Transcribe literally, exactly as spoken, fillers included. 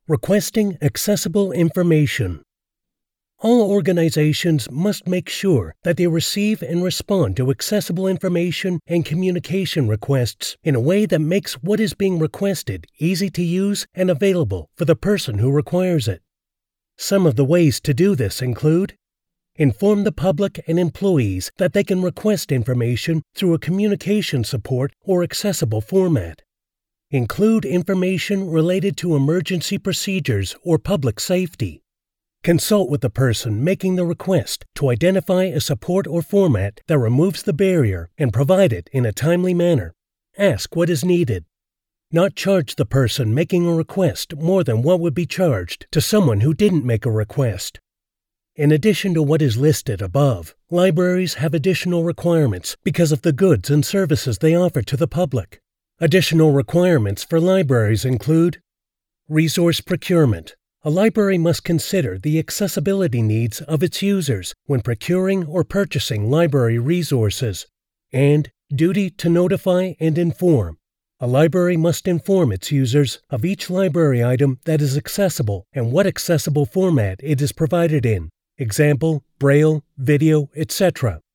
Requesting accessible information. All organizations must make sure that they receive and respond to accessible information and communication requests in a way that makes what is being requested easy to use and available for the person who requires it. Some of the ways to do this include: inform the public and employees that they can request information through a communication support or accessible format. Include information related to emergency procedures or public safety. Consult with the person making the request to identify a support or format that removes the barrier and provide it in a timely manner. Ask what is needed. Not charge the person making a request more than what would be charged to someone who didn't make a request. In addition to what is listed above, libraries have additional requirements because of the goods and services they offer to the public. Additional requirements for libraries include: resource procurement. A library must consider the accessibility needs of its users when procuring or purchasing library resources. And duty to notify and inform. A library must inform its users of each library item that is accessible and what accessible format it is provided in. Example, Braille, video, et cetera.